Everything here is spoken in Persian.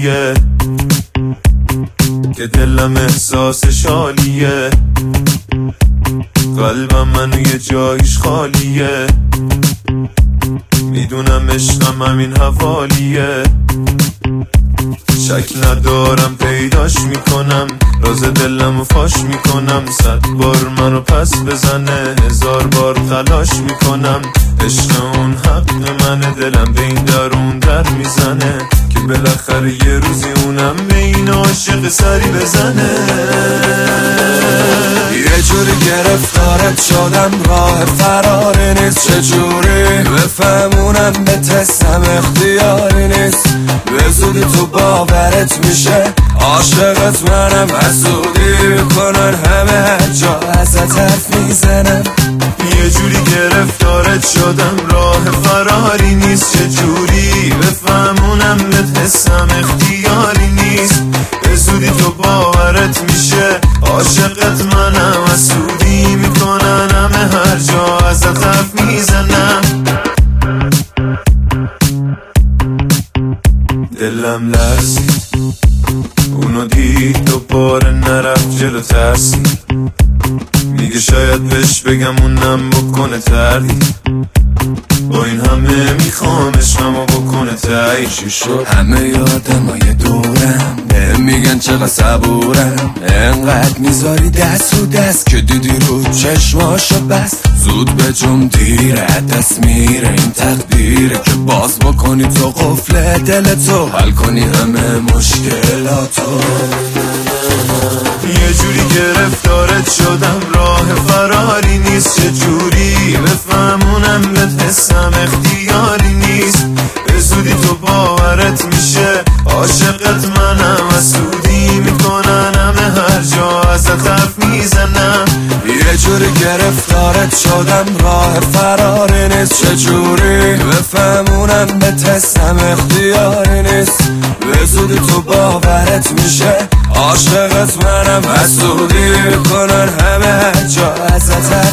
حالیه که دلم احساسش عالیه، قلبم منو یه جایش خالیه، میدونم عشقم همین حوالیه، شک ندارم پیداش میکنم، راز دلمو فاش میکنم، 100 بار منو پس بزنه 1000 بار تلاش میکنم، عشق اون حق منه، دلم به این درون در میزنه که بالاخره یه روزی اونم به این عاشق سری بزنه. یه جوری گرفتارت شدم راه فراری نیست، چجوری بفهمونم به تستم اختیاری نیست، به زودی تو باورت میشه عاشقت منم، حسودی میکنن همه هر جا ازت حرف میزنم. یه جوری گرفتارت شدم راه فراری نیست، چجوری بفهمونم به حسم اختیاری نیست، به زودی تو باورت میشه عاشقت منم، حسودی میکنن همه هر جا ازت حرف میزنم. دلم لرزید اونو دید دوباره نرفت جلو ترسید، میگه شاید بهش بگم اونم بکنه تردید، با این همه میخوام عشقمو بکنه تایید. چی شد همه آدمای دورم بهم میگن چقدر صبورم، انقدر میذاری دست و دست که دیدی رو چشماشو بست، زود به جم دیره دست میره این تقدیره که باز بکنی تو قفل دلتو، حل کنی همه مشکلاتو. یه جوری گرفتارت شدم راه فراری نیست، چجوری بفهمونم به حسم اختیاری نیست، به زودی تو باورت میشه عاشقت منم، حسودی میکنن همه هر جا ازت حرف میزنم. یه جوری گرفتارت شدم راه فراری نیست، چجوری بفهمونم به تستم اختیاری نیست، به زودی تو باورت میشه عاشقت منم، حسودی میکنن همه هر جا ازت